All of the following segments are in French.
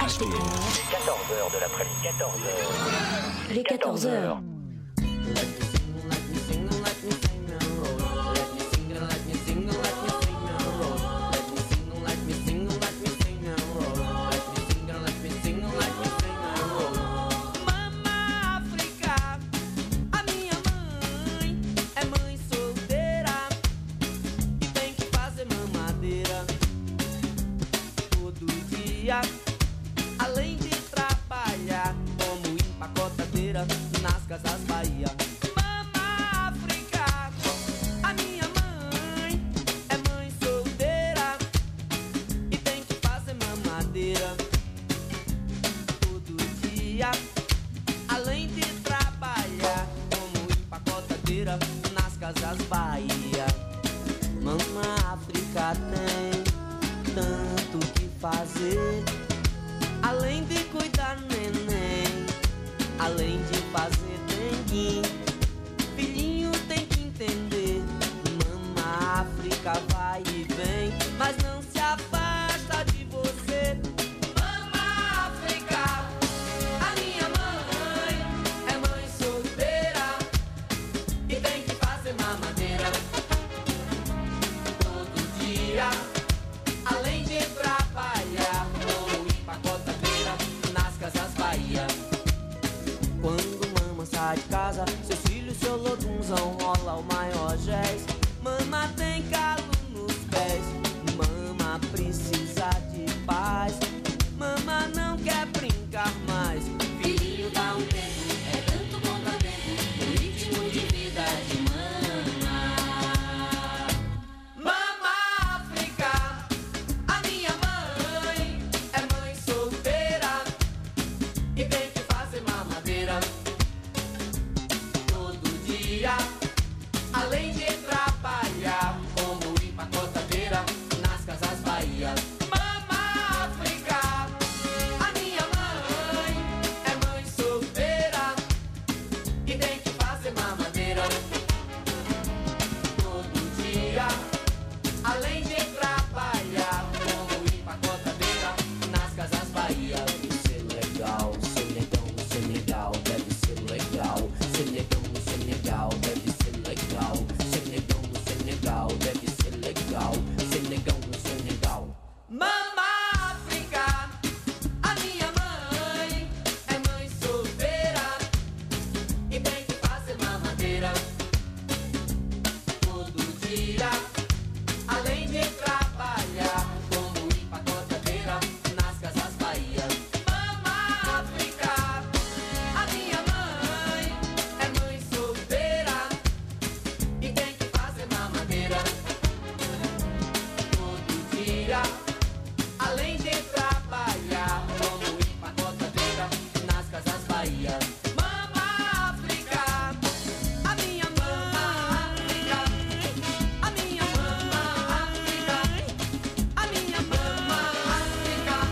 HDR. 14h de l'après-midi, 14h. Les 14h. Além de trabalhar como empacotadeira nas casas Bahia. Mama África, a minha mãe é mãe solteira e tem que fazer mamadeira todo dia. Além de trabalhar como empacotadeira nas casas Bahia. Mama África tem tanto que fazer, além de cuidar neném, além de fazer dengue. Filhinho tem que entender, Mama África vai e vem, mas não se afasta de você. Mama África, a minha mãe é mãe solteira e tem que fazer mamadeira todo dia. Além de trabalhar como empacotadeira nas casas Bahia. Quando mama sai de casa, seus filhos, seu lodunzão rola o maior jazz. Mama tem calo nos pés, mama precisa de paz. Mama não quer brincar mais. Filhinho dá um tempo, é tanto bom também, o ritmo de vida de mama. Mama África, a minha mãe é mãe solteira e tem que fazer mamadeira todo dia. Além de trabalhar como empacotadeira nas casas Bahia. Mama África, a minha mãe é mãe solteira e tem que fazer mamadeira todo dia. Além de trabalhar como empacotadeira nas casas Bahia. Deve ser legal, Senegão, Senegal, deve ser legal. Senegão, Senegal, deve ser legal. Senegão, Senegal, deve ser legal. Senegão, Senegal. Mama África, a minha mãe é mãe solteira e tem que fazer mamadeira todo dia. Além de trabalhar como empacotadeira nas casas Bahia. Mama África, a minha mãe é mãe solteira e tem que fazer mamadeira todo dia. Além de trabalhar como empacotadeira nas casas Bahia. Mama África, a minha mãe, a minha mama África, a minha mama África.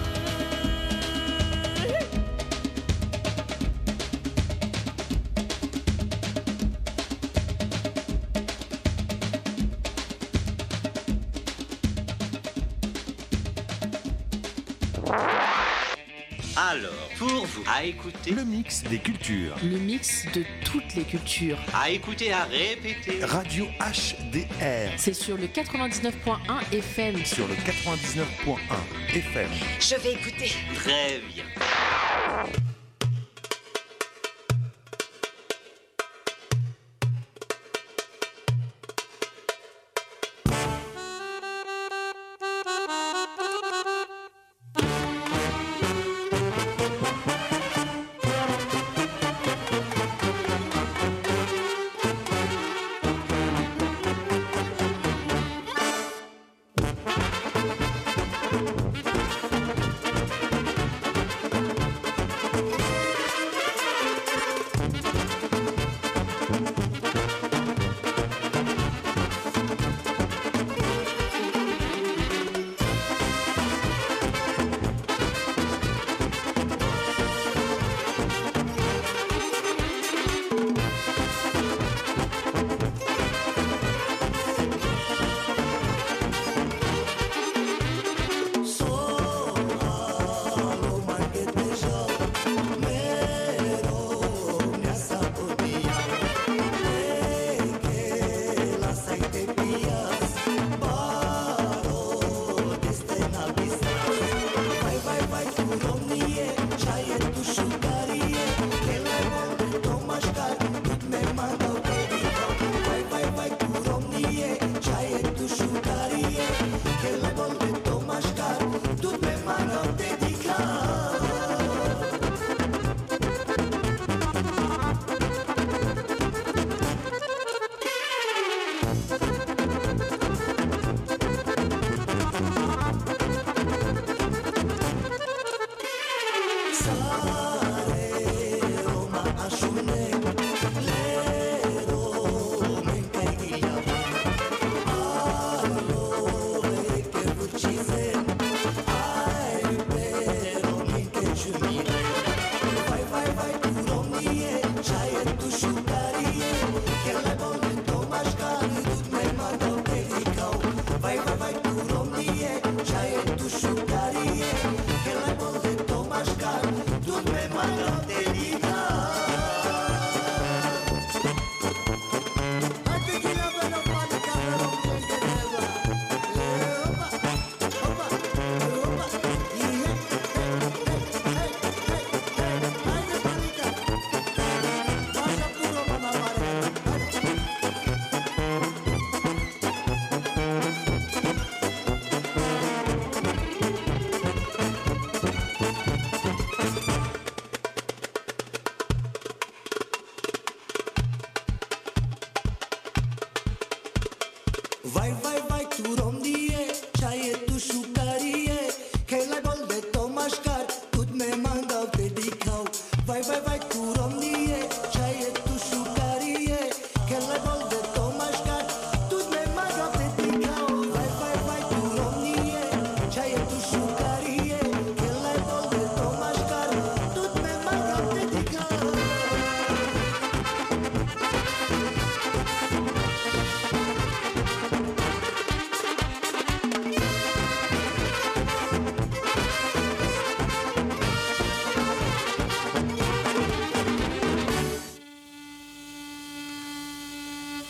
Alors, pour vous, à écouter, Le mix des cultures. Le mix de toutes les cultures. à écouter, à répéter. Radio HDR. C'est sur le 99.1 FM. Sur le 99.1 FM. Je vais écouter. Très bien.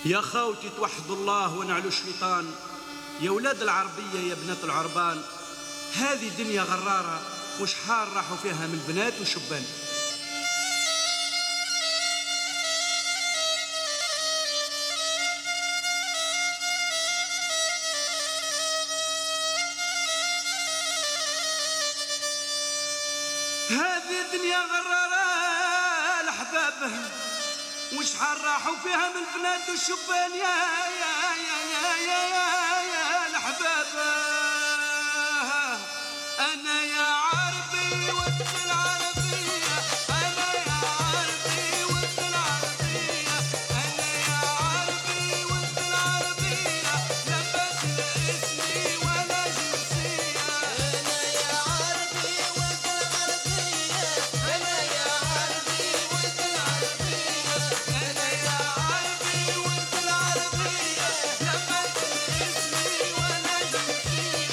يا خوتي توحدوا الله ونعلوا الشيطان، يا ولاد العربية يا بنات العربان، هذه دنيا غرارة وشحال راحوا فيها من بنات وشبان. هذه الدنيا غرارة الأحباب وشحال راحوا فيها من البنات والشبان يا يا يا يا يا يا, يا الأحباب. أنا يا عربي وانت العربية، أنا يا عربي وانت العربية، أنا يا عربي وانت العربية، لبس اسمي ولا جنسية. أنا يا عربي وانت العربية، أنا يا عربي وانت العربية، أنا يا عربي وانت العربية، لبس اسمي ولا جنسية.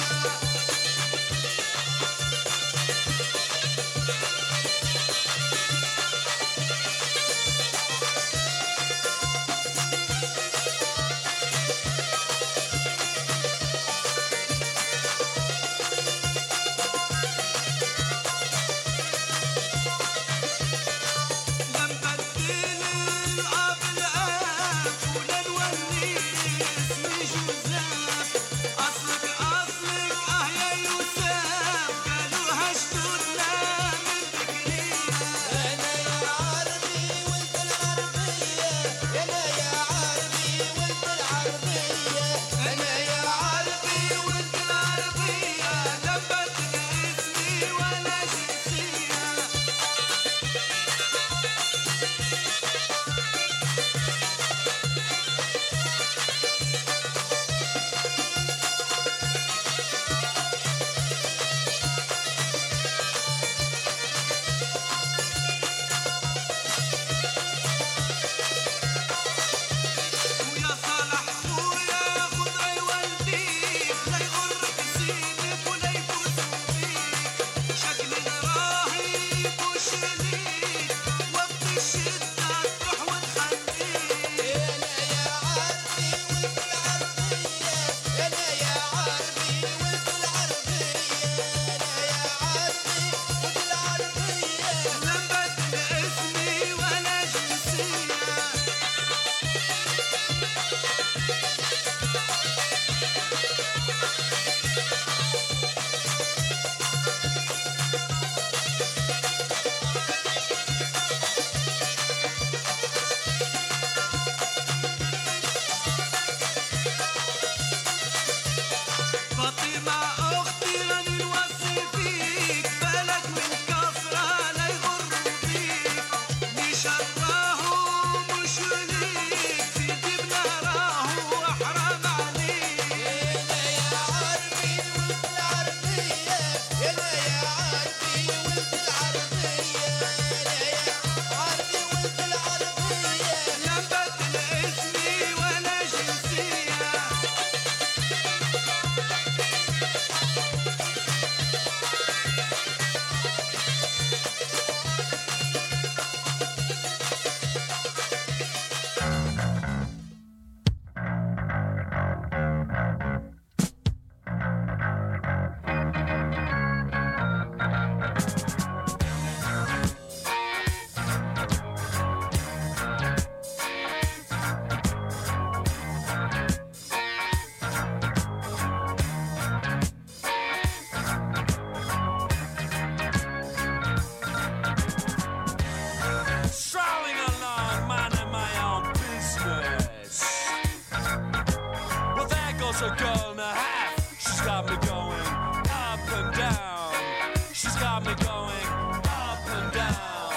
A girl and a half, she's got me going up and down. She's got me going up and down.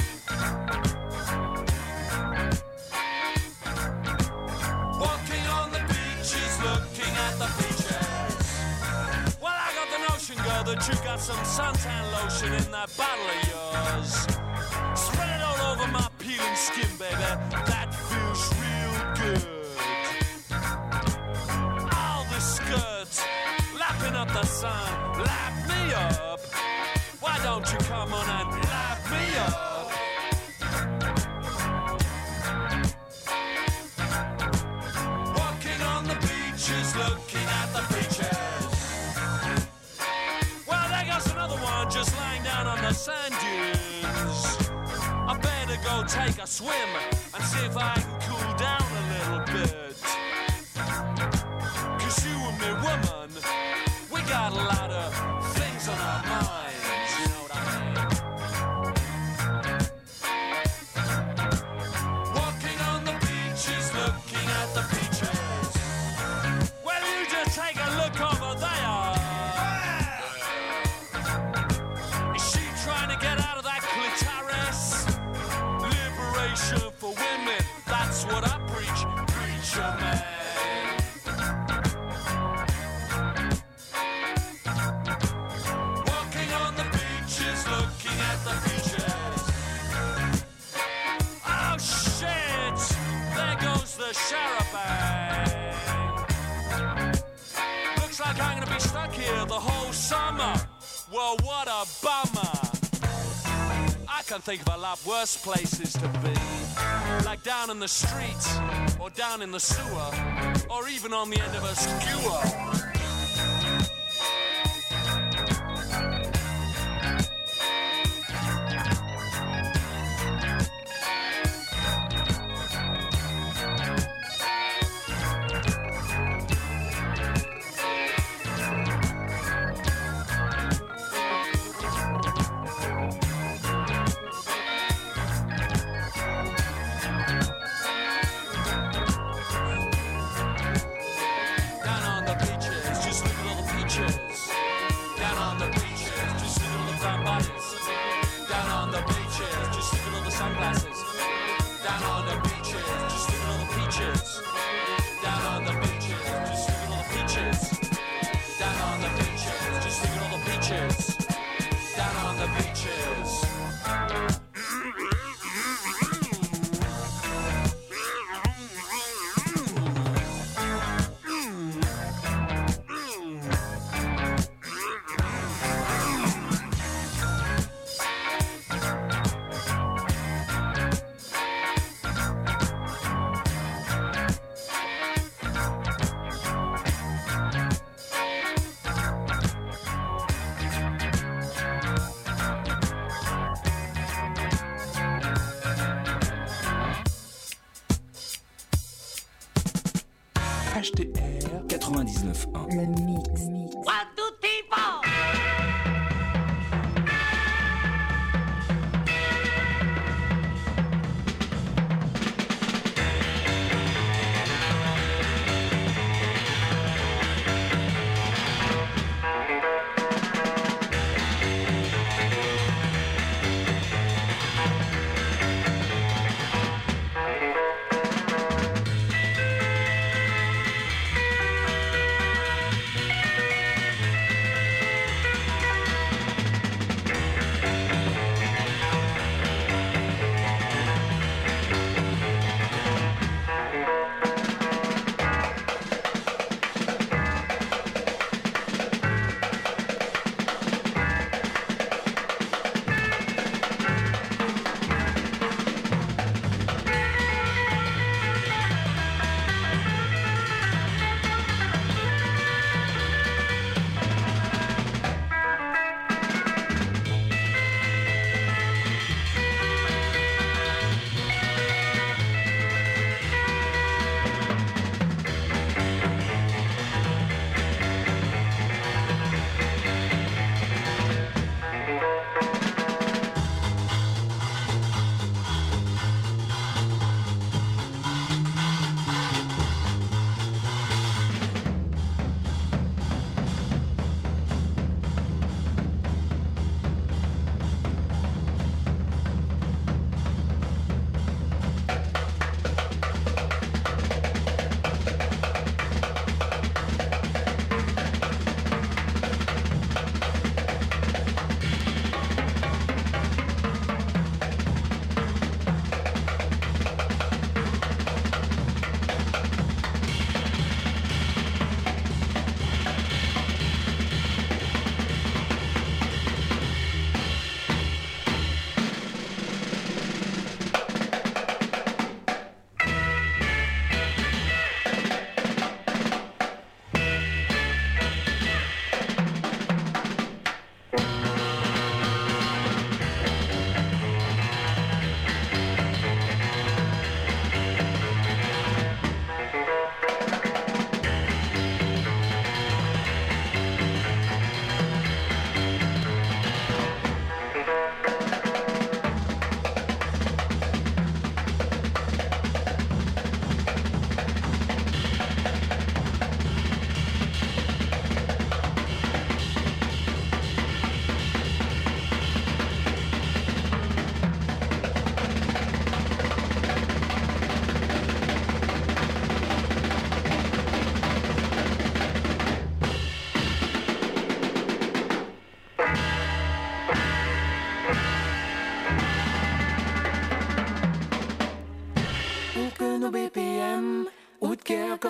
Walking on the beaches, looking at the beaches. Well, I got the notion, girl, that you got some suntan lotion in that bottle of yours. Spread it all over my peeling skin, baby. That feels real good. Lapping up the sun, lap me up. Why don't you come on and lap me up? take a swim and see if I can cool down a little bit. 'Cause you and me, woman, we got a lot of things on our minds, you know what I mean? Walking on the beaches, looking at the beaches. Well, you just take a look over there. Is she trying to get out of that clitoris? Liberation for women, that's what I preach, preacher man. Walking on the beaches, looking at the beaches. Oh shit, there goes the charabanc. Looks like I'm gonna be stuck here the whole summer. Well, what a bummer. I can think of a lot worse places to be. Like down in the street, or down in the sewer, or even on the end of a skewer. Down on the beaches, just look at all the peaches. Down on the beaches, just look at all the brown bodies. Down on the beaches, just look at all the sunglasses. Down on the beaches, just look at all the peaches. Down on the beaches, just look at all the peaches. Down on the beaches, just look at all the peaches. Down on the beaches. HDR 99.1. Le mix.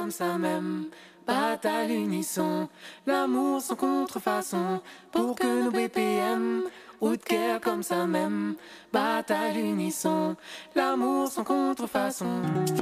comme ça même, battent à l'unisson, l'amour sans contrefaçon, pour que nos BPM, ou de cœur comme ça même, battent à l'unisson, l'amour sans contrefaçon.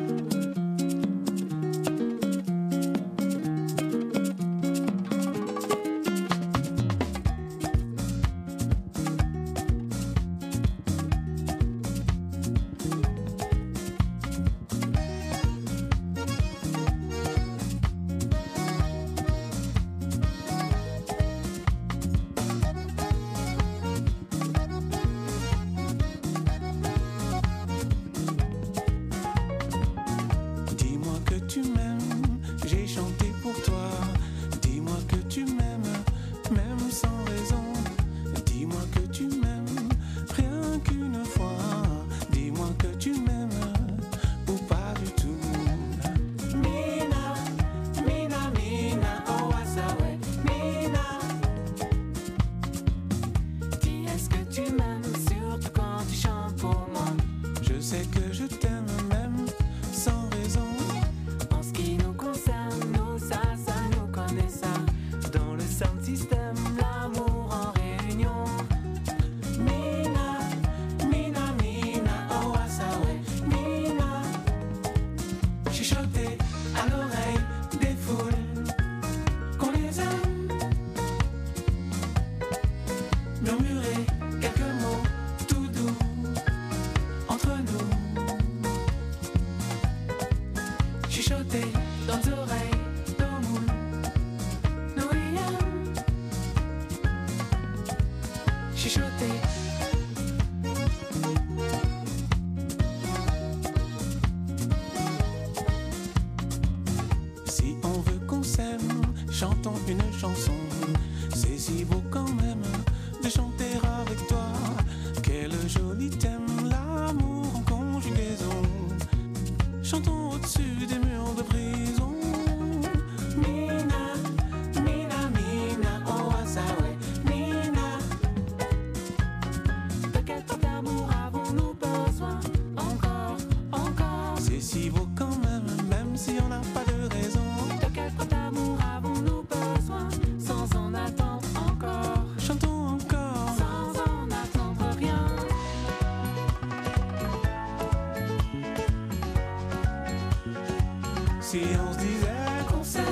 Si on se disait qu'on s'aime,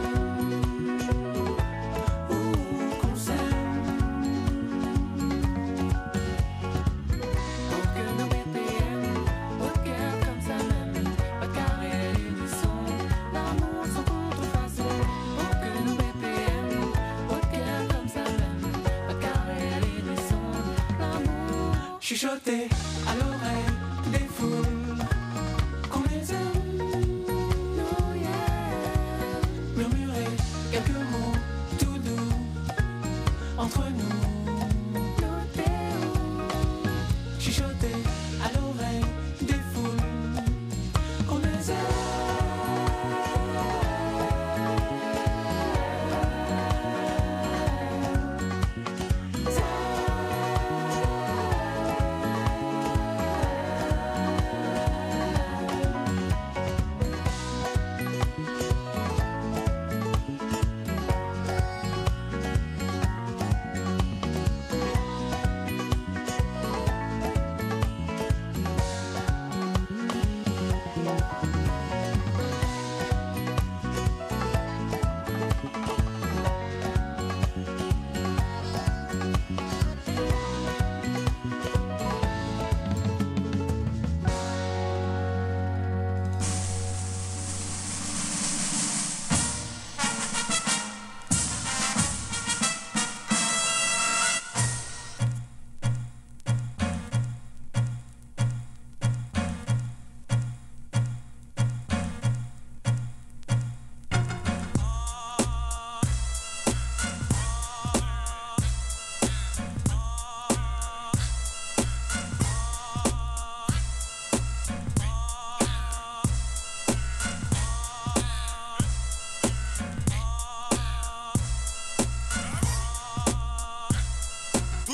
ou qu'on s'aime, Pour que nos BPM, au cœur comme ça même, pas de carré à l'unisson, l'amour sans contrefaçon. Pour que nos BPM, au cœur comme ça même, pas de carré à l'unisson, l'amour. chuchoter à l'oreille des foules qu'on les aime. Quelques mots tout doux entre nous, chuchoter à l'oreille des foules qu'on les aime.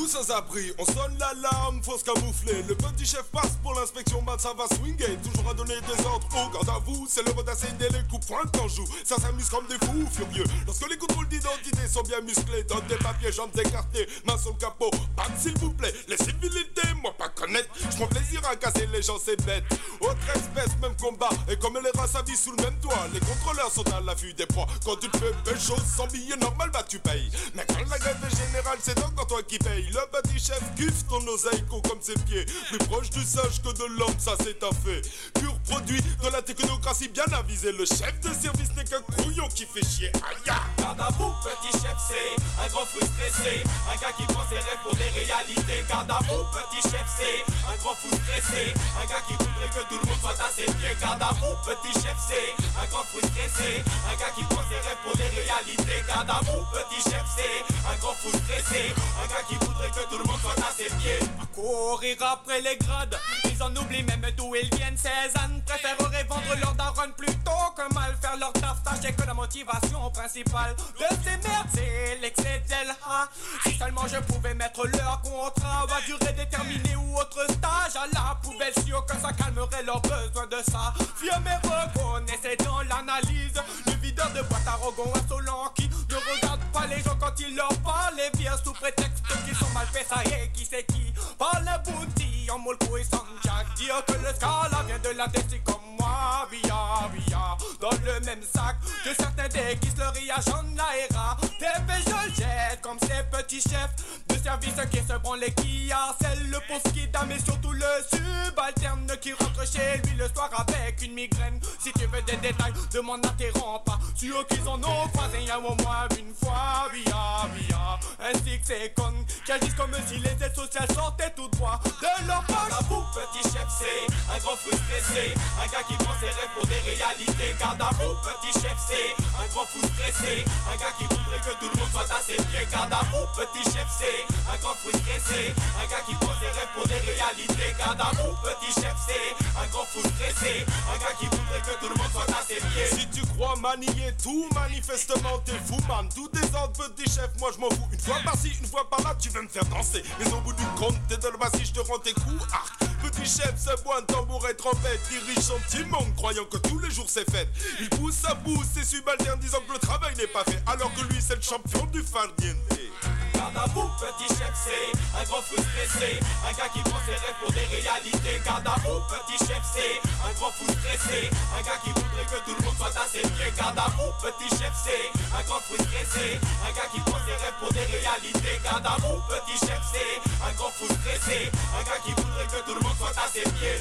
sans abri, on sonne l'alarme, faut se camoufler. Le petit chef passe pour l'inspection, man, ça va swinguer. Toujours à donner des ordres, au garde à vous. C'est l'heure d'asséner les coups points en joue. Ça s'amuse comme des fous furieux. Lorsque les contrôles d'identité sont bien musclés, donne des papiers, jambes écartées, main sur le capot. Bam, s'il vous plaît, les civilités, moi pas connaître. Je prends plaisir à casser les gens, c'est bête. Autre espèce, même combat. Et comme les races à vie sous le même toit, les contrôleurs sont à l'affût des proies. Quand tu te fais belle chose, sans billet normal, bah tu payes. Mais quand la grève est générale, c'est donc toi qui paye. Le petit chef kiffe ton oseille comme ses pieds. Plus proche du sage que de l'homme, ça c'est un fait. Pur produit de la technocratie bien avisée. Le chef de service n'est qu'un couillon qui fait chier. Aïe. Garde à vous, petit chef, c'est un grand fou stressé. Un gars qui prend ses rêves pour des réalités. Garde à vous, petit chef, c'est un grand fou stressé. Un gars qui voudrait que tout le monde soit à ses pieds. Garde à vous, petit chef, c'est un grand fou stressé. Un gars qui prend ses rêves pour des réalités. Garde à vous, petit chef, c'est un grand fou stressé. Un gars qui voudrait que tout le monde soit à ses pieds. À courir après les grades, ils en oublient même d'où ils viennent. Ces ânes préféreraient vendre leur daronne plutôt que mal faire leur taf. Sachez que la motivation principale de ces merdes, c'est l'excès d'elle. Si seulement je pouvais mettre leur contrat à durée déterminée ou autre stage à la poubelle, sûr que ça calmerait leur besoin de ça. Fieux mais reconnaissez dans l'analyse le videur de boîte arrogant insolent qui ne regarde pas les gens quand il leur parle et vient sous prétexte qu'ils sont mal faits. Ça y est, qui c'est qui parle bouti en molko et sans jack. Dire que le scala vient de l'intestin comme moi, via dans le même sac que certains déguisent le riage en l'aéra. TP je le jette comme ces petits chefs de service qui se branlent et qui harcèlent le pauvre skida, mais surtout le subalterne qui rentre chez lui le soir avec une migraine. Si tu veux des détails, demande à tes pas sûr qu'ils en ont croisé un au moins une fois, via ainsi que ces connes qui agissent comme si les aides sociales sortaient tout droit de leur poche. Garde à vous, petit chef, c'est un grand fou stressé. Un gars qui prend ses rêves pour des réalités. Garde à vous, petit chef, c'est un grand fou stressé. Un gars qui voudrait que tout le monde soit à ses pieds. Garde à vous, petit chef, c'est un grand fou stressé. Un gars qui prend ses rêves pour des réalités. Garde à vous, petit chef, c'est un grand fou stressé. Un gars qui voudrait que tout le monde soit à ses pieds. Si tu crois manier tout, manifestement t'es fou, man. Tout désordre, petit chef, moi je m'en fous. Une fois par-ci, une fois par-là, tu veux me faire danser. Mais au bout du compte, t'es de le si je te rends tes coups. Arc, petit chef, c'est bois, un tambour et trompette. Dirige son petit monde, croyant que tous les jours c'est fête. Il pousse à pousse ses subalternes, disant que le travail n'est pas fait. Alors que lui, c'est le champion du farniente. Garde à vous, petit chef, c'est un grand fou stressé. Un gars qui prend ses rêves pour des réalités. Garde à vous, petit chef, c'est un grand fou stressé. Un gars qui voudrait que tout le monde soit à ses pieds. Garde à vous, petit chef, c'est un grand fou stressé. Un gars qui prend ses rêves pour des réalités. Garde à vous, petit chef, c'est un grand fou stressé. Un gars qui voudrait que tout le monde soit à ses pieds.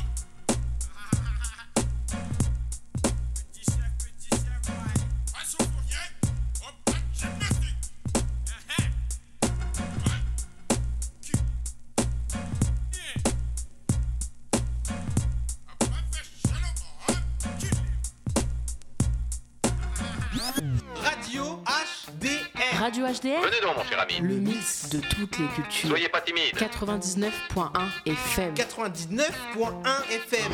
Radio HDR. Radio HDR. Venez donc, mon cher ami. Le mix de toutes les cultures. Soyez pas timide. 99.1 FM. 99.1 FM.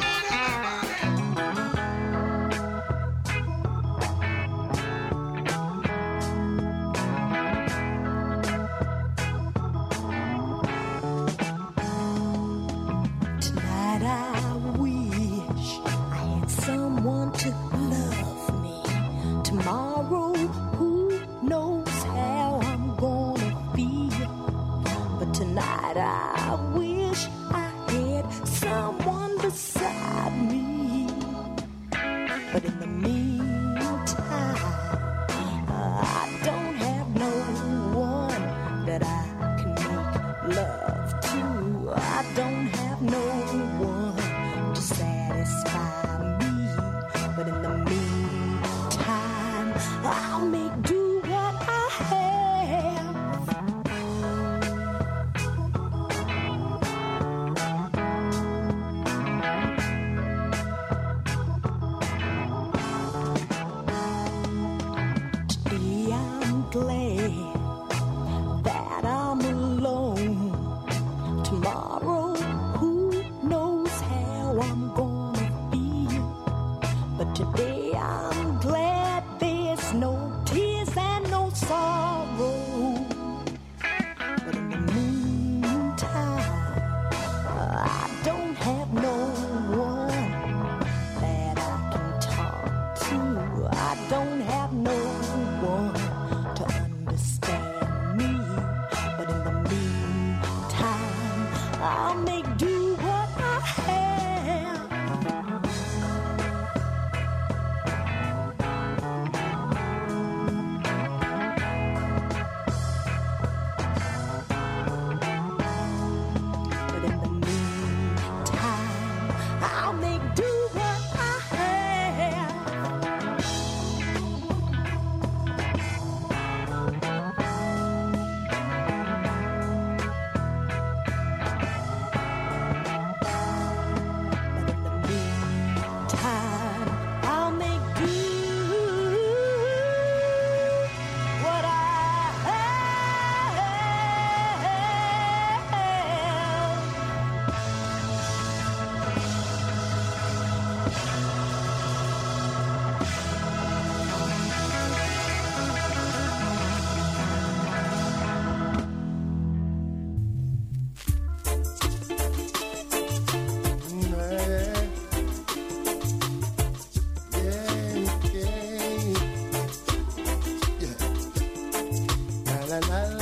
Tonight I wish I had someone to love me. Tomorrow, who knows how I'm gonna feel. But tonight I wish I had someone beside me. But in the meantime, I don't have no one that I can make love to. I don't have no one to satisfy me. But in the meantime, I'll make do what I have. Today I'm glad that I'm alone. Tomorrow, who knows how I'm gonna feel. But today I'm glad there's no tears and no sorrow. But in the moon la la